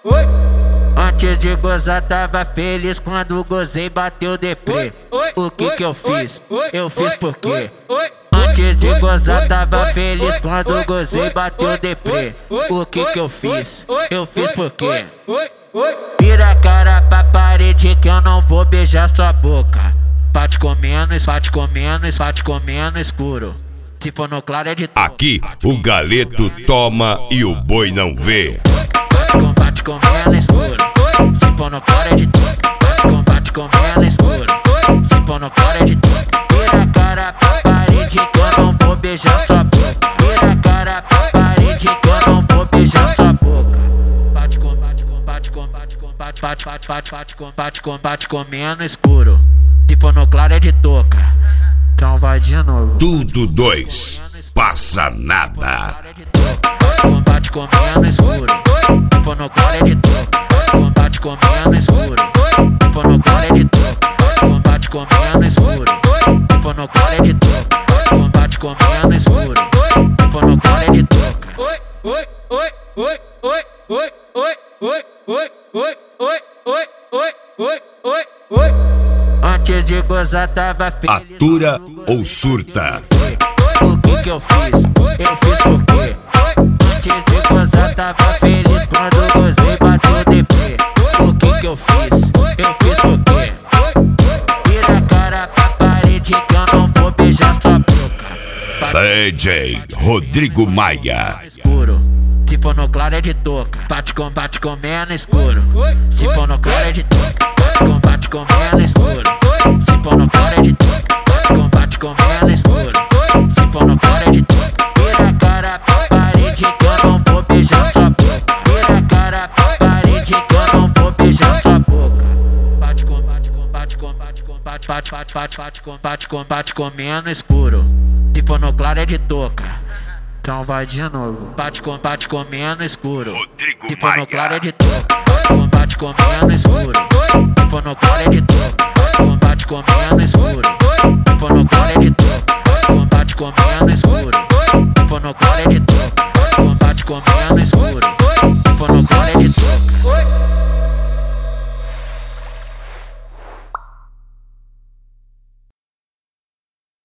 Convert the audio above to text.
Antes de gozar tava feliz, quando gozei bateu deprê. O que eu fiz? Eu fiz por quê? Antes de gozar tava feliz, quando gozei bateu deprê. O que eu fiz? Eu fiz por quê? Vira a cara pra parede que eu não vou beijar sua boca. Bate comendo, bate comendo, bate comendo escuro. Se for no claro é de aqui o galeto toma e o boi não vê. Bate comendo escuro. Se for no claro é de bate comendo escuro. Se for no claro é de vira a cara pra parede que eu não vou beijar sua boca. Vira a cara pra parede que eu não vou beijar sua boca. Bate comendo escuro. Se for no claro é de toca. Então vai de novo. Tudo dois, passa nada. Combate comendo escuro. Se for no claro é de toca. Combate comendo escuro. Se for no claro é de toca. Combate comendo escuro. Se for no claro é de toca. Combate comendo escuro. Se for no claro é de toca. Antes de gozar tava feliz. Atura ou surta? O que eu fiz? Eu fiz por quê? Antes de gozar tava feliz, quando gozei bateu deprê. O que eu fiz? Eu fiz por quê? Vira a cara pra parede que eu não vou beijar sua boca. DJ Rodrigo Maia. Escuro. Se for no claro é de toca. Bate comendo escuro. Se for no claro é de toca. Bate comendo escuro. Se for no claro é de toca. Bate comendo escuro. Se for no claro é de toca. Vira a cara pra parede que eu não vou beijar sua boca. Vira a cara pra parede que eu não vou beijar sua boca. Bate comendo escuro. Se for no claro é de toca. Então vai de novo. Bate comendo escuro. Rodrigo Se for no Maia. claro é de toca. Bate comendo escuro. Se for no claro é de toca.